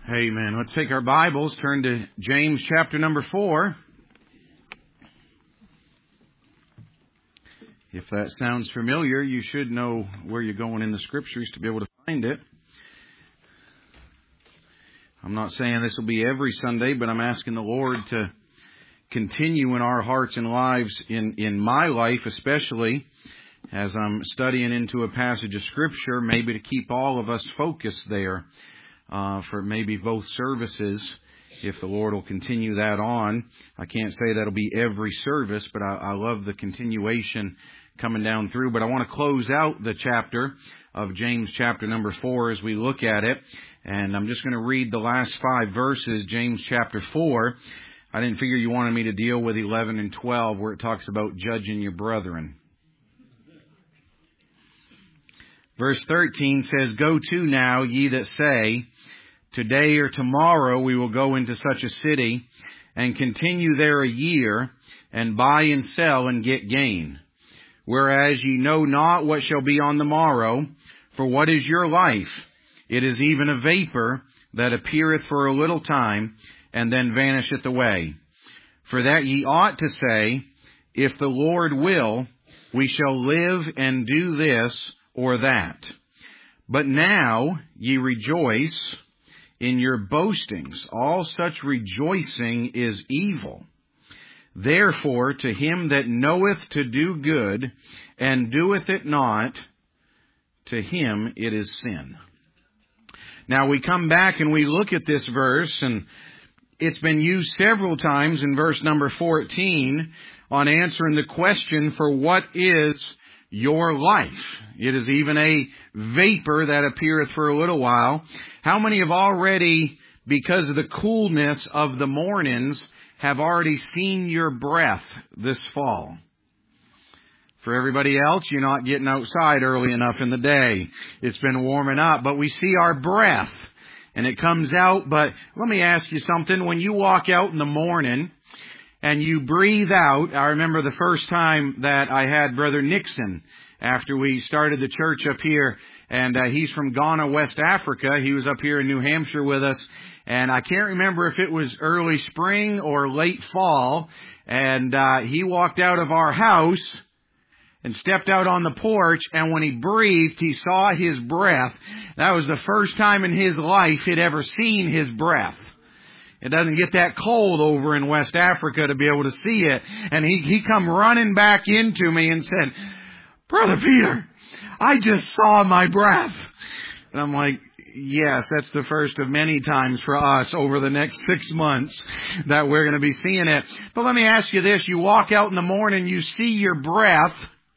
Amen. Let's take our Bibles, turn to James chapter number 4. If that sounds familiar, you should know where you're going in the Scriptures to be able to find it. I'm not saying this will be every Sunday, but I'm asking the Lord to continue in our hearts and lives, in my life especially, as I'm studying into a passage of Scripture, maybe to keep all of us focused there. For maybe both services, if the Lord will continue that on. I can't say that'll be every service, but I love the continuation coming down through. But I want to close out the chapter of James chapter number 4 as we look at it. And I'm just going to read the last 5 verses, James chapter 4. I didn't figure you wanted me to deal with 11 and 12 where it talks about judging your brethren. Verse 13 says, "Go to now, ye that say, today or tomorrow we will go into such a city, and continue there a year, and buy and sell and get gain. Whereas ye know not what shall be on the morrow, for what is your life? It is even a vapor that appeareth for a little time, and then vanisheth away. For that ye ought to say, if the Lord will, we shall live and do this or that. But now ye rejoice in your boastings. All such rejoicing is evil. Therefore, to him that knoweth to do good, and doeth it not, to him it is sin." Now we come back and we look at this verse, and it's been used several times in verse number 14 on answering the question, for what is your life? It is even a vapor that appeareth for a little while. How many have already, because of the coolness of the mornings, have already seen your breath this fall? For everybody else, you're not getting outside early enough in the day. It's been warming up, but we see our breath and it comes out. But let me ask you something. When you walk out in the morning and you breathe out, I remember the first time that I had Brother Nixon after we started the church up here, and he's from Ghana, West Africa. He was up here in New Hampshire with us, and I can't remember if it was early spring or late fall, and he walked out of our house and stepped out on the porch, and when he breathed, he saw his breath. That was the first time in his life he'd ever seen his breath. It doesn't get that cold over in West Africa to be able to see it. And he come running back into me and said, "Brother Peter, I just saw my breath." And I'm like, yes, that's the first of many times for us over the next 6 months that we're going to be seeing it. But let me ask you this. You walk out in the morning, you see your breath.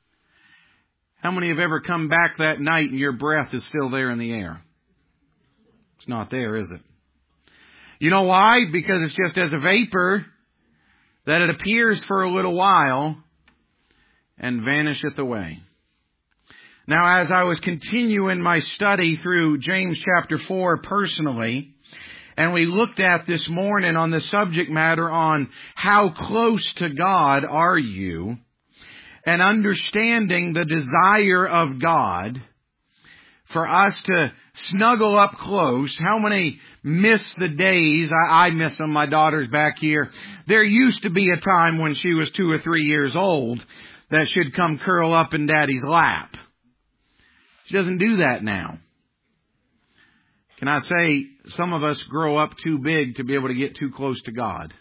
How many have ever come back that night and your breath is still there in the air? It's not there, is it? You know why? Because it's just as a vapor that it appears for a little while and vanisheth away. Now, as I was continuing my study through James chapter 4 personally, and we looked at this morning on the subject matter on how close to God are you, and understanding the desire of God for us to snuggle up close. How many miss the days? I miss them. My daughter's back here. There used to be a time when she was 2 or 3 years old that she'd come curl up in Daddy's lap. She doesn't do that now. Can I say some of us grow up too big to be able to get too close to God?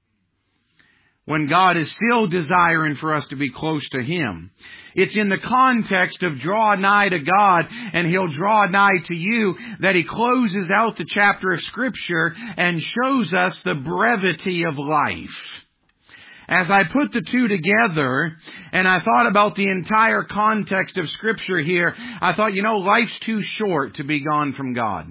When God is still desiring for us to be close to Him. It's in the context of draw nigh to God and He'll draw nigh to you that He closes out the chapter of Scripture and shows us the brevity of life. As I put the two together and I thought about the entire context of Scripture here, I thought, life's too short to be gone from God.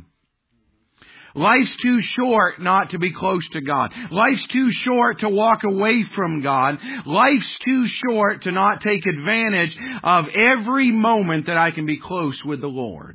Life's too short not to be close to God. Life's too short to walk away from God. Life's too short to not take advantage of every moment that I can be close with the Lord.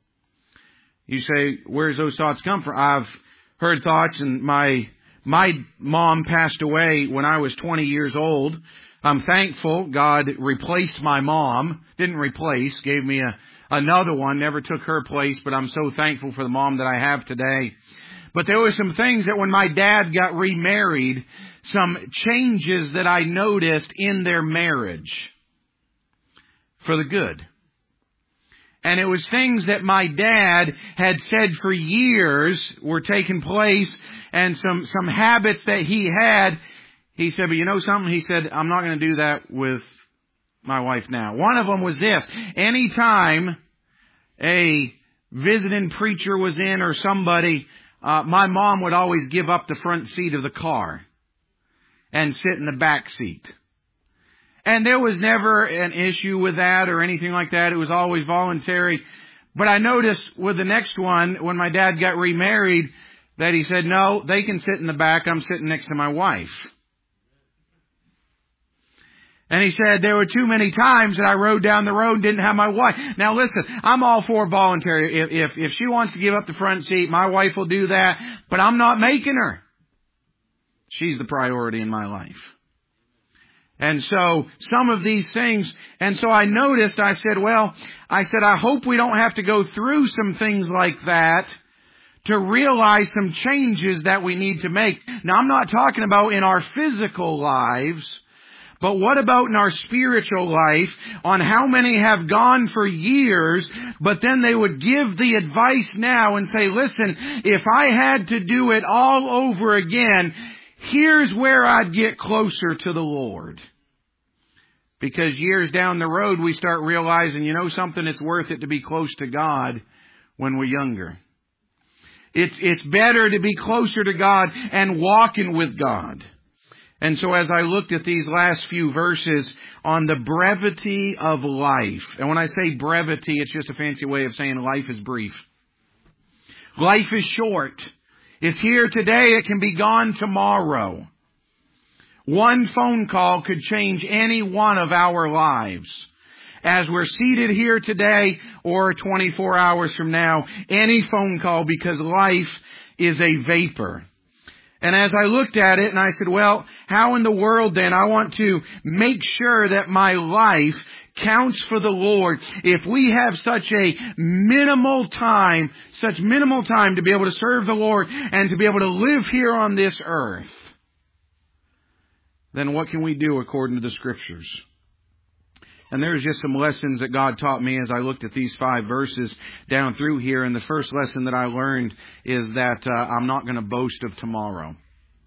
You say, where's those thoughts come from? I've heard thoughts, and my mom passed away when I was 20 years old. I'm thankful God replaced my mom. Didn't replace, gave me another one, never took her place, but I'm so thankful for the mom that I have today. But there were some things that when my dad got remarried, some changes that I noticed in their marriage for the good. And it was things that my dad had said for years were taking place, and some habits that he had. He said, but you know something? He said, I'm not going to do that with my wife now. One of them was this. Anytime a visiting preacher was in or somebody, my mom would always give up the front seat of the car and sit in the back seat. And there was never an issue with that or anything like that. It was always voluntary. But I noticed with the next one, when my dad got remarried, that he said, no, they can sit in the back. I'm sitting next to my wife. And he said there were too many times that I rode down the road and didn't have my wife. Now listen, I'm all for voluntary. If she wants to give up the front seat, my wife will do that. But I'm not making her. She's the priority in my life. And so some of these things, and so I noticed, I said, I hope we don't have to go through some things like that to realize some changes that we need to make. Now, I'm not talking about in our physical lives, but what about in our spiritual life, on how many have gone for years, but then they would give the advice now and say, listen, if I had to do it all over again, here's where I'd get closer to the Lord. Because years down the road, we start realizing, you know something, it's worth it to be close to God when we're younger. It's better to be closer to God and walking with God. And so as I looked at these last few verses on the brevity of life, and when I say brevity, it's just a fancy way of saying life is brief. Life is short. It's here today. It can be gone tomorrow. One phone call could change any one of our lives. As we're seated here today or 24 hours from now, any phone call, because life is a vapor. And as I looked at it and I said, well, how in the world then? I want to make sure that my life counts for the Lord. If we have such minimal time to be able to serve the Lord and to be able to live here on this earth, then what can we do according to the Scriptures? And there's just some lessons that God taught me as I looked at these 5 verses down through here. And the first lesson that I learned is that I'm not going to boast of tomorrow.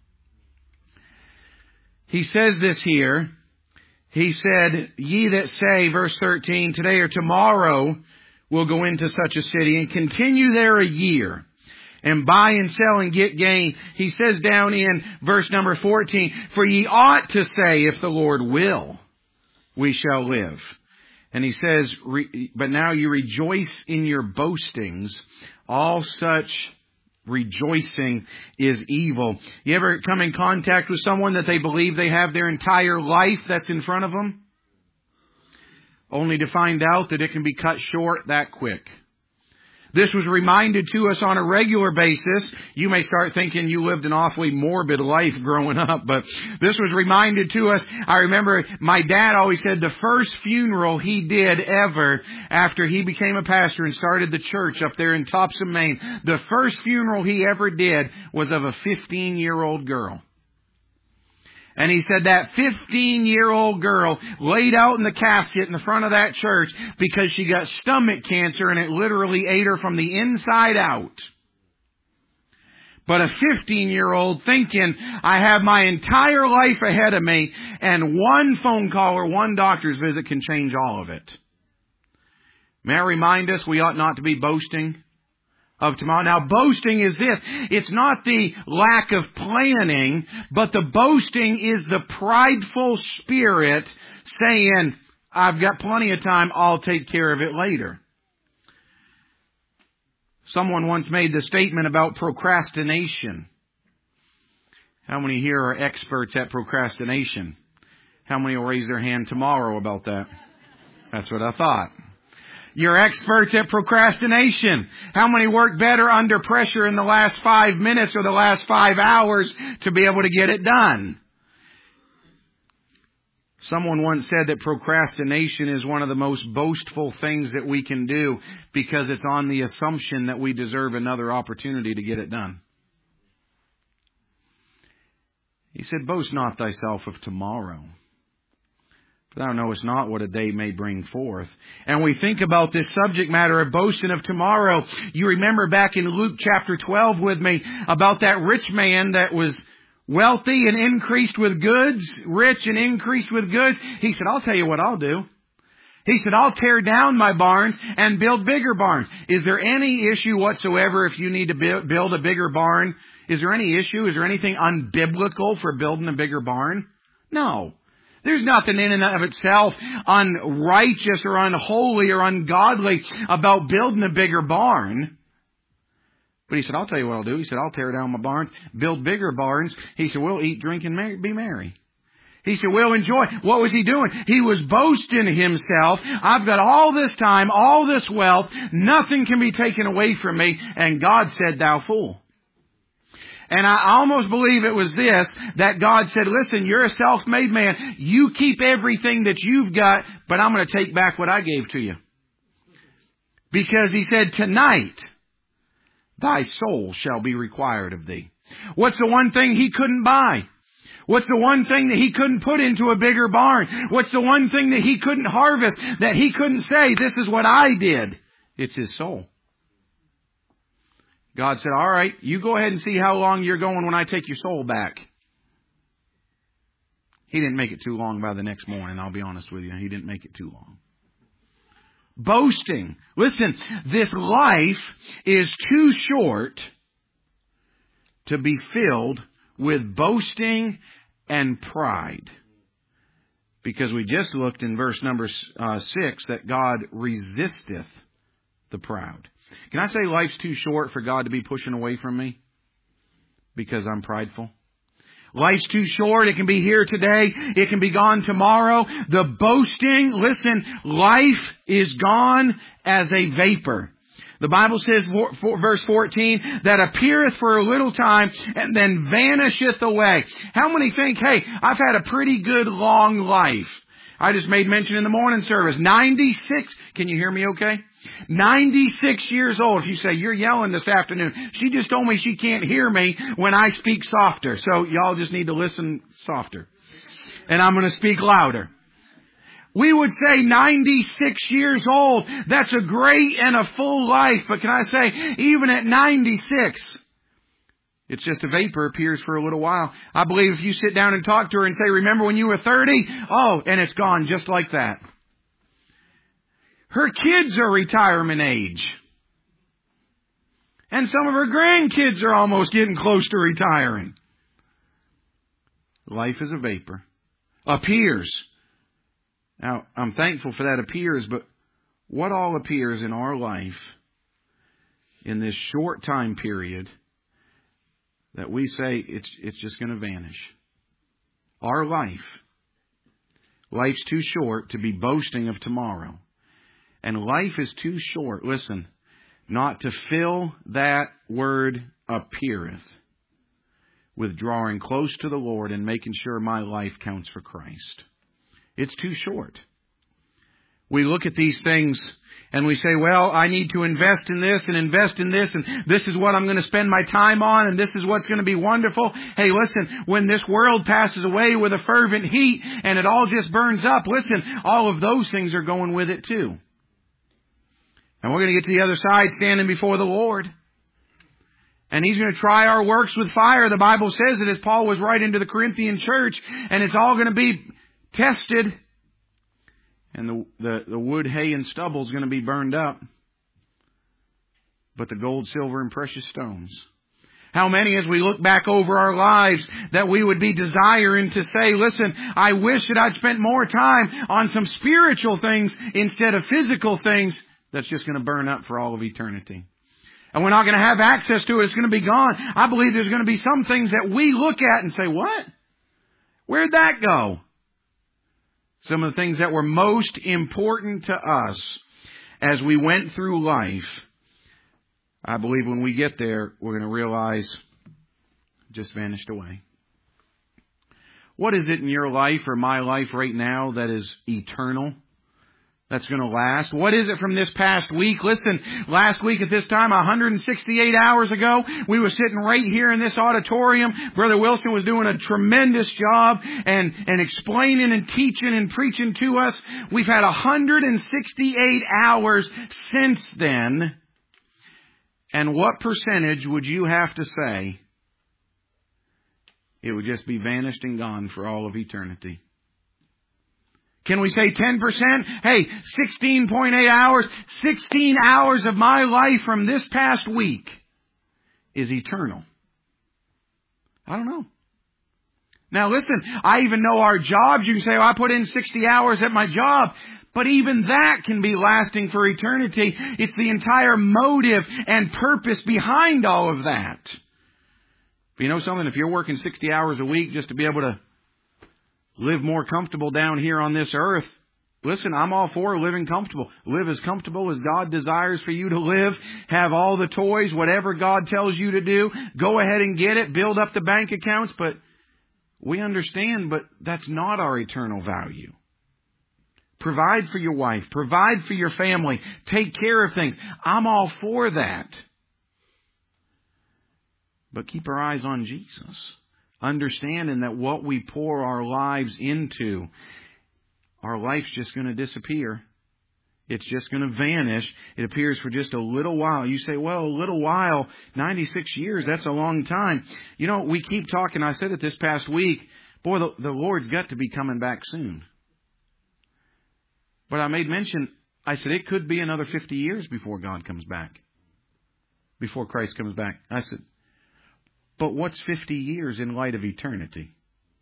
He says this here. He said, ye that say, verse 13, today or tomorrow will go into such a city and continue there a year and buy and sell and get gain. He says down in verse number 14, for ye ought to say, if the Lord will, we shall live. And he says, but now you rejoice in your boastings. All such rejoicing is evil. You ever come in contact with someone that they believe they have their entire life that's in front of them, only to find out that it can be cut short that quick? This was reminded to us on a regular basis. You may start thinking you lived an awfully morbid life growing up, but this was reminded to us. I remember my dad always said the first funeral he did ever after he became a pastor and started the church up there in Topsom, Maine, the first funeral he ever did was of a 15-year-old girl. And he said that 15-year-old girl laid out in the casket in the front of that church because she got stomach cancer and it literally ate her from the inside out. But a 15-year-old thinking, I have my entire life ahead of me and one phone call or one doctor's visit can change all of it. May I remind us we ought not to be boasting of tomorrow. Now, boasting is this. It's not the lack of planning, but the boasting is the prideful spirit saying, I've got plenty of time, I'll take care of it later. Someone once made the statement about procrastination. How many here are experts at procrastination? How many will raise their hand tomorrow about that? That's what I thought. You're experts at procrastination. How many work better under pressure in the last 5 minutes or the last 5 hours to be able to get it done? Someone once said that procrastination is one of the most boastful things that we can do because it's on the assumption that we deserve another opportunity to get it done. He said, boast not thyself of tomorrow, for thou knowest not what a day may bring forth. And we think about this subject matter of boasting of tomorrow. You remember back in Luke chapter 12 with me about that rich man that was wealthy and increased with goods, rich and increased with goods. He said, I'll tell you what I'll do. He said, I'll tear down my barns and build bigger barns. Is there any issue whatsoever if you need to build a bigger barn? Is there any issue? Is there anything unbiblical for building a bigger barn? No. There's nothing in and of itself unrighteous or unholy or ungodly about building a bigger barn. But he said, I'll tell you what I'll do. He said, I'll tear down my barns, build bigger barns. He said, we'll eat, drink, and be merry. He said, we'll enjoy. What was he doing? He was boasting himself. I've got all this time, all this wealth. Nothing can be taken away from me. And God said, thou fool. And I almost believe it was this, that God said, listen, you're a self-made man. You keep everything that you've got, but I'm going to take back what I gave to you. Because he said, tonight, thy soul shall be required of thee. What's the one thing he couldn't buy? What's the one thing that he couldn't put into a bigger barn? What's the one thing that he couldn't harvest, that he couldn't say, this is what I did? It's his soul. God said, all right, you go ahead and see how long you're going when I take your soul back. He didn't make it too long by the next morning, I'll be honest with you. He didn't make it too long. Boasting. Listen, this life is too short to be filled with boasting and pride. Because we just looked in verse number 6 that God resisteth the proud. Can I say life's too short for God to be pushing away from me because I'm prideful? Life's too short. It can be here today. It can be gone tomorrow. The boasting, listen, life is gone as a vapor. The Bible says, verse 14, that appeareth for a little time and then vanisheth away. How many think, hey, I've had a pretty good long life? I just made mention in the morning service, 96. Can you hear me okay? 96 years old. If you say, you're yelling this afternoon. She just told me she can't hear me when I speak softer. So y'all just need to listen softer. And I'm going to speak louder. We would say 96 years old. That's a great and a full life. But can I say, even at 96, it's just a vapor, appears for a little while. I believe if you sit down and talk to her and say, remember when you were 30? Oh, and it's gone just like that. Her kids are retirement age. And some of her grandkids are almost getting close to retiring. Life is a vapor. Appears. Now, I'm thankful for that appears, but what all appears in our life in this short time period that we say it's just going to vanish? Our life's too short to be boasting of tomorrow. And life is too short, listen, not to fill that word appeareth with drawing close to the Lord and making sure my life counts for Christ. It's too short. We look at these things and we say, well, I need to invest in this and invest in this, and this is what I'm going to spend my time on, and this is what's going to be wonderful. Hey, listen, when this world passes away with a fervent heat and it all just burns up, listen, all of those things are going with it too. And we're going to get to the other side standing before the Lord. And He's going to try our works with fire. The Bible says it, as Paul was writing to the Corinthian church, and it's all going to be tested. And the wood, hay, and stubble is going to be burned up. But the gold, silver, and precious stones. How many, as we look back over our lives, that we would be desiring to say, listen, I wish that I'd spent more time on some spiritual things instead of physical things that's just going to burn up for all of eternity. And we're not going to have access to it. It's going to be gone. I believe there's going to be some things that we look at and say, what? Where'd that go? Some of the things that were most important to us as we went through life, I believe when we get there, we're going to realize it just vanished away. What is it in your life or my life right now that is eternal that's going to last? What is it from this past week? Listen, last week at this time, 168 hours ago, we were sitting right here in this auditorium. Brother Wilson was doing a tremendous job and explaining and teaching and preaching to us. We've had 168 hours since then. And what percentage would you have to say it would just be vanished and gone for all of eternity? Can we say 10%? Hey, 16.8 hours, 16 hours of my life from this past week is eternal. I don't know. Now listen, I even know our jobs. You can say, I put in 60 hours at my job. But even that can be lasting for eternity. It's the entire motive and purpose behind all of that. But you know something? If you're working 60 hours a week just to be able to live more comfortable down here on this earth, listen, I'm all for living comfortable. Live as comfortable as God desires for you to live. Have all the toys, whatever God tells you to do. Go ahead and get it. Build up the bank accounts. But we understand, but that's not our eternal value. Provide for your wife. Provide for your family. Take care of things. I'm all for that. But keep our eyes on Jesus. Understanding that what we pour our lives into, our life's just going to disappear. It's just going to vanish. It appears for just a little while. You say, well, a little while, 96 years, that's a long time. You know, we keep talking. I said it this past week. Boy, the Lord's got to be coming back soon. But I made mention, I said, it could be another 50 years before God comes back. Before Christ comes back. I said, but what's 50 years in light of eternity?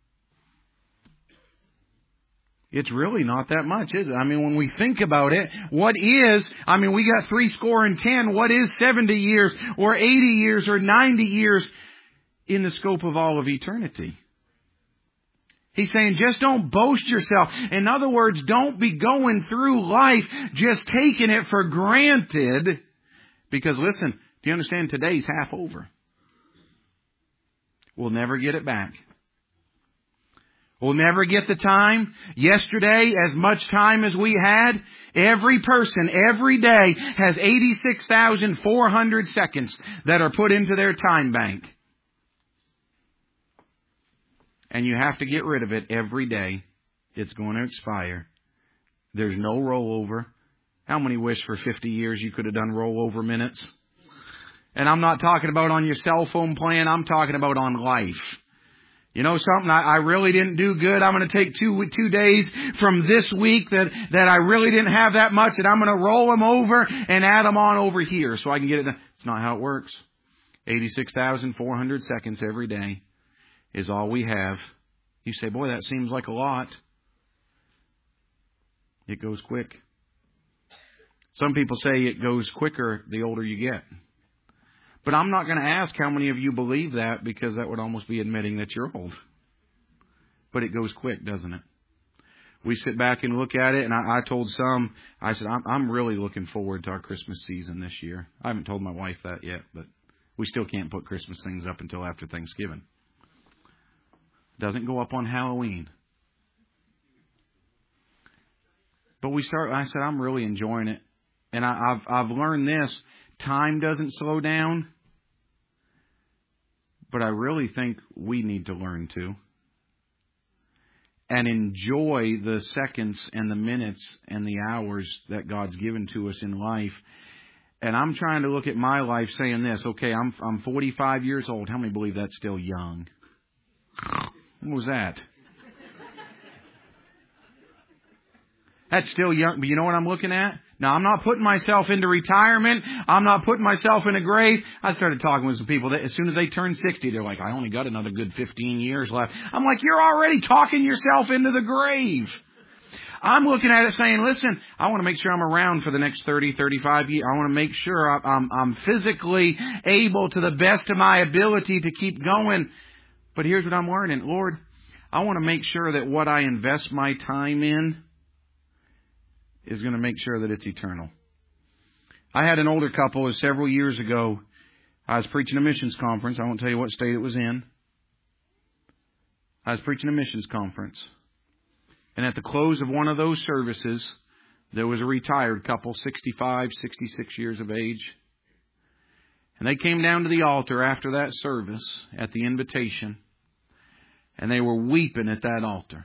It's really not that much, is it? I mean, when we think about it, we got 70. What is 70 years or 80 years or 90 years in the scope of all of eternity? He's saying, just don't boast yourself. In other words, don't be going through life just taking it for granted. Because listen, do you understand? Today's half over. We'll never get it back. We'll never get the time. Yesterday, as much time as we had, every person, every day has 86,400 seconds that are put into their time bank. And you have to get rid of it every day. It's going to expire. There's no rollover. How many wish for 50 years you could have done rollover minutes? And I'm not talking about on your cell phone plan. I'm talking about on life. You know something? I really didn't do good. I'm going to take two days from this week that I really didn't have that much, and I'm going to roll them over and add them on over here so I can get it done. It's not how it works. 86,400 seconds every day is all we have. You say, boy, that seems like a lot. It goes quick. Some people say it goes quicker the older you get. But I'm not going to ask how many of you believe that, because that would almost be admitting that you're old. But it goes quick, doesn't it? We sit back and look at it, and I told some, I said, I'm really looking forward to our Christmas season this year. I haven't told my wife that yet, but we still can't put Christmas things up until after Thanksgiving. Doesn't go up on Halloween. But I said, I'm really enjoying it. And I've learned this. Time doesn't slow down. But I really think we need to learn to. And enjoy the seconds and the minutes and the hours that God's given to us in life. And I'm trying to look at my life saying this. Okay, I'm 45 years old. How many believe that's still young? What was that? That's still young. But you know what I'm looking at? Now, I'm not putting myself into retirement. I'm not putting myself in a grave. I started talking with some people that as soon as they turn 60, they're like, I only got another good 15 years left. I'm like, you're already talking yourself into the grave. I'm looking at it saying, listen, I want to make sure I'm around for the next 30, 35 years. I want to make sure I'm physically able to the best of my ability to keep going. But here's what I'm learning. Lord, I want to make sure that what I invest my time in is going to make sure that it's eternal. I had an older couple several years ago. I was preaching a missions conference. I won't tell you what state it was in. I was preaching a missions conference. And at the close of one of those services, There was a retired couple, 65, 66 years of age. And they came down to the altar after that service at the invitation. And they were weeping at that altar.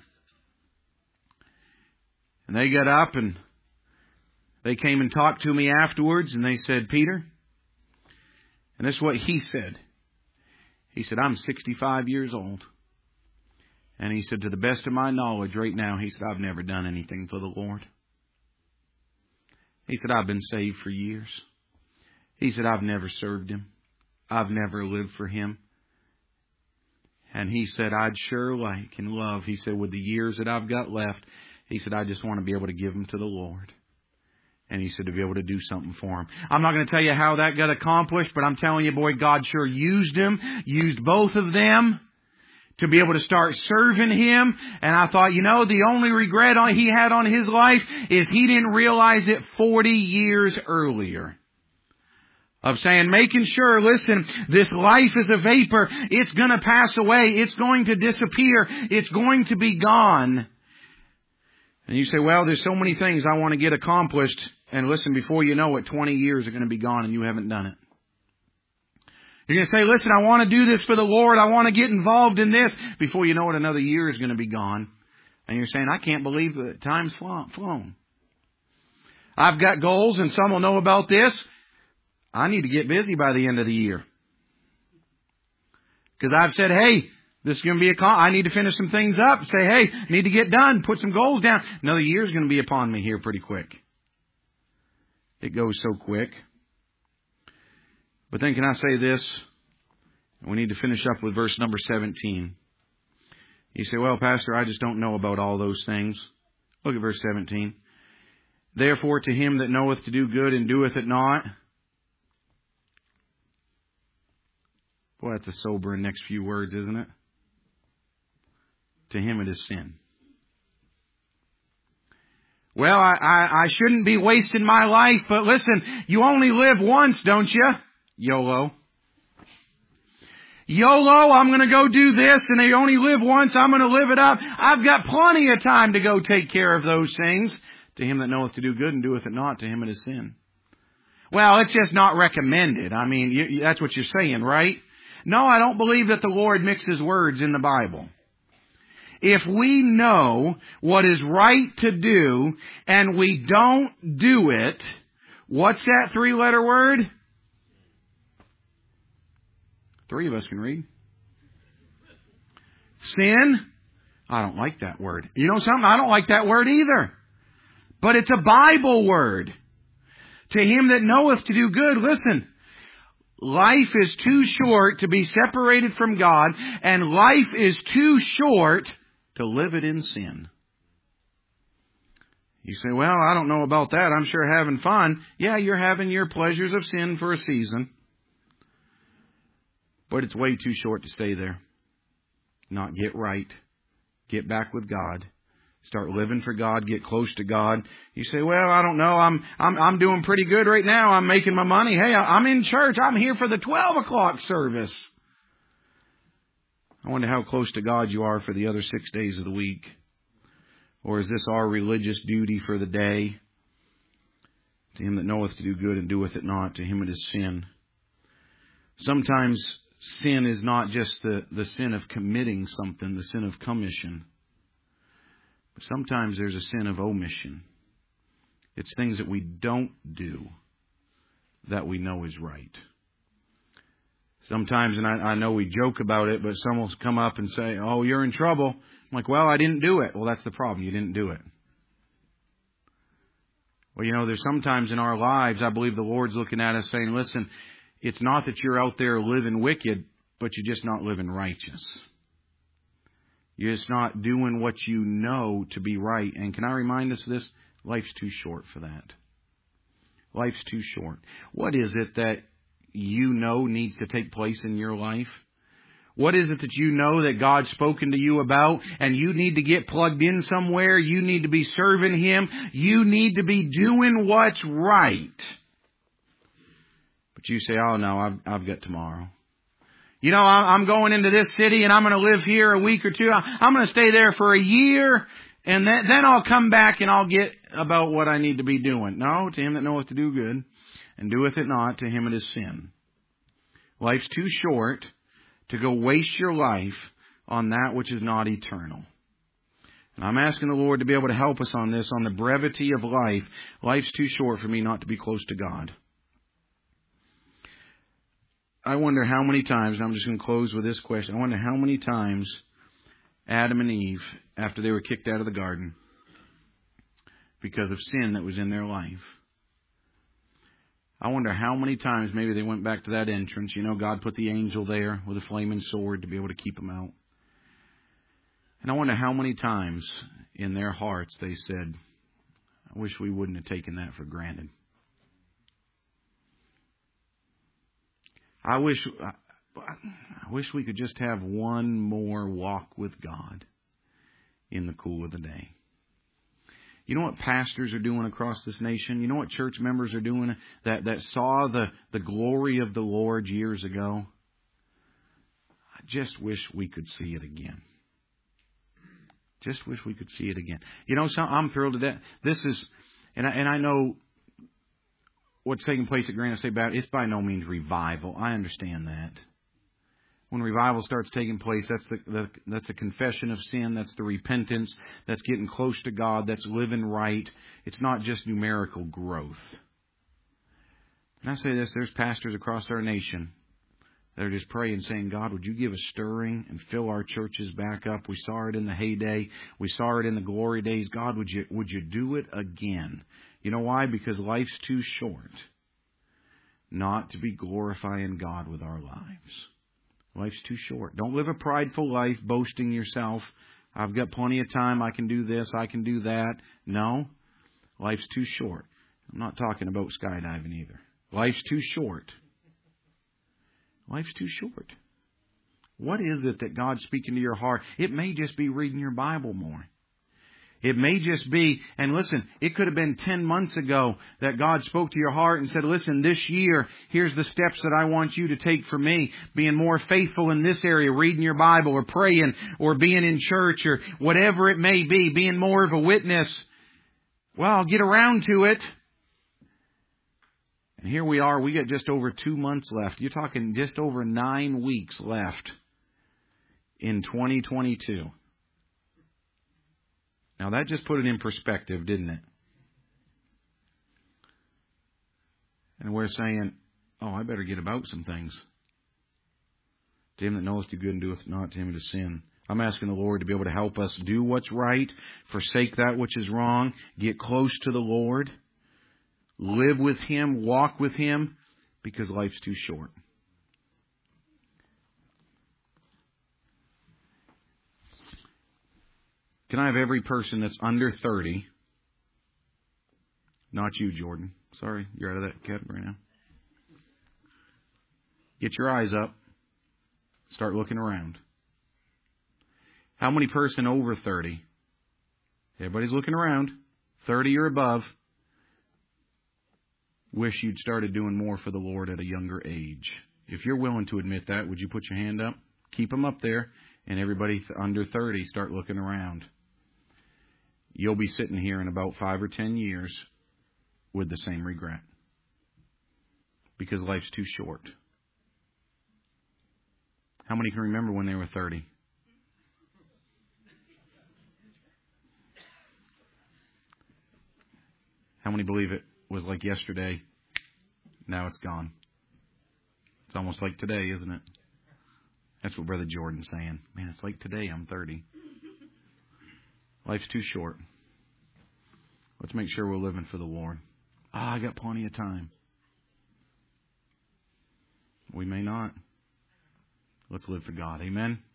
And they got up and they came and talked to me afterwards. And they said, Peter, and this is what he said. He said, I'm 65 years old. And he said, to the best of my knowledge right now, he said, I've never done anything for the Lord. He said, I've been saved for years. He said, I've never served Him. I've never lived for Him. And he said, I'd sure like and love, he said, with the years that I've got left, he said, I just want to be able to give them to the Lord. And he said, to be able to do something for Him. I'm not going to tell you how that got accomplished, but I'm telling you, boy, God sure used him, used both of them to be able to start serving Him. And I thought, the only regret he had on his life is he didn't realize it 40 years earlier. Of saying, making sure, listen, this life is a vapor. It's going to pass away. It's going to disappear. It's going to be gone. And you say, well, there's so many things I want to get accomplished. And listen, before you know it, 20 years are going to be gone and you haven't done it. You're going to say, listen, I want to do this for the Lord. I want to get involved in this. Before you know it, another year is going to be gone. And you're saying, I can't believe that time's flown. I've got goals and some will know about this. I need to get busy by the end of the year. Because I've said, hey, this is going to be I need to finish some things up. Say, hey, need to get done. Put some goals down. Another year is going to be upon me here pretty quick. It goes so quick. But then can I say this? We need to finish up with verse number 17. You say, well, Pastor, I just don't know about all those things. Look at verse 17. Therefore to him that knoweth to do good and doeth it not. Boy, that's a sobering next few words, isn't it? To him it is sin. Well, I shouldn't be wasting my life, but listen, you only live once, don't you? YOLO. YOLO, I'm going to go do this, and you only live once, I'm going to live it up. I've got plenty of time to go take care of those things. To him that knoweth to do good and doeth it not, to him it is sin. Well, it's just not recommended. I mean, that's what you're saying, right? No, I don't believe that the Lord mixes words in the Bible. If we know what is right to do and we don't do it, what's that 3-letter word? 3 of us can read. Sin? I don't like that word. You know something? I don't like that word either. But it's a Bible word. To him that knoweth to do good, listen. Life is too short to be separated from God, and life is too short to live it in sin. You say, well, I don't know about that. I'm sure having fun. Yeah, you're having your pleasures of sin for a season. But it's way too short to stay there. Not get right. Get back with God. Start living for God. Get close to God. You say, well, I don't know. I'm doing pretty good right now. I'm making my money. Hey, I'm in church. I'm here for the 12 o'clock service. I wonder how close to God you are for the other 6 days of the week. Or is this our religious duty for the day? To him that knoweth to do good and doeth it not, to him it is sin. Sometimes sin is not just the sin of committing something, the sin of commission. But sometimes there's a sin of omission. It's things that we don't do that we know is right. Sometimes, and I know we joke about it, but some will come up and say, oh, you're in trouble. I'm like, well, I didn't do it. Well, that's the problem. You didn't do it. Well, there's sometimes in our lives, I believe the Lord's looking at us saying, listen, it's not that you're out there living wicked, but you're just not living righteous. You're just not doing what you know to be right. And can I remind us of this? Life's too short for that. Life's too short. What is it that you know needs to take place in your life? What is it that you know that God's spoken to you about and you need to get plugged in somewhere? You need to be serving Him. You need to be doing what's right. But you say, oh no, I've got tomorrow. I'm going into this city and I'm going to live here a week or two. I'm going to stay there for a year and then I'll come back and I'll get about what I need to be doing. No, to him that knoweth to do good, and doeth it not, to him it is sin. Life's too short to go waste your life on that which is not eternal. And I'm asking the Lord to be able to help us on this, on the brevity of life. Life's too short for me not to be close to God. I wonder how many times, and I'm just going to close with this question, I wonder how many times Adam and Eve, after they were kicked out of the garden because of sin that was in their life, I wonder how many times maybe they went back to that entrance. You know, God put the angel there with a flaming sword to be able to keep them out. And I wonder how many times in their hearts they said, I wish we wouldn't have taken that for granted. I wish we could just have one more walk with God in the cool of the day. You know what pastors are doing across this nation? You know what church members are doing that saw the glory of the Lord years ago? I just wish we could see it again. Just wish we could see it again. You know, so I'm thrilled to death. This is, and I know what's taking place at Granite State Baptist. It's by no means revival. I understand that. When revival starts taking place, that's a confession of sin. That's the repentance. That's getting close to God. That's living right. It's not just numerical growth. And I say this, there's pastors across our nation that are just praying, saying, God, would you give a stirring and fill our churches back up? We saw it in the heyday. We saw it in the glory days. God, would you do it again? You know why? Because life's too short not to be glorifying God with our lives. Life's too short. Don't live a prideful life, boasting yourself. I've got plenty of time. I can do this. I can do that. No. Life's too short. I'm not talking about skydiving either. Life's too short. Life's too short. What is it that God's speaking to your heart? It may just be reading your Bible more. It may just be, and listen, it could have been 10 months ago that God spoke to your heart and said, listen, this year, here's the steps that I want you to take for me. Being more faithful in this area, reading your Bible or praying or being in church or whatever it may be, being more of a witness. Well, I'll get around to it. And here we are, we got just over 2 months left. You're talking just over 9 weeks left in 2022. Now that just put it in perspective, didn't it? And we're saying, oh, I better get about some things. To him that knoweth to good and doeth not, to him it is sin. I'm asking the Lord to be able to help us do what's right, forsake that which is wrong, get close to the Lord, live with Him, walk with Him, because life's too short. Can I have every person that's under 30, not you, Jordan. Sorry, you're out of that category now. Get your eyes up. Start looking around. How many person over 30? Everybody's looking around. 30 or above. Wish you'd started doing more for the Lord at a younger age. If you're willing to admit that, would you put your hand up? Keep them up there. And everybody under 30, start looking around. You'll be sitting here in about 5 or 10 years with the same regret. Because life's too short. How many can remember when they were 30? How many believe it was like yesterday? Now it's gone. It's almost like today, isn't it? That's what Brother Jordan's saying. Man, it's like today I'm 30. Life's too short. Let's make sure we're living for the Lord. I got plenty of time. We may not. Let's live for God. Amen.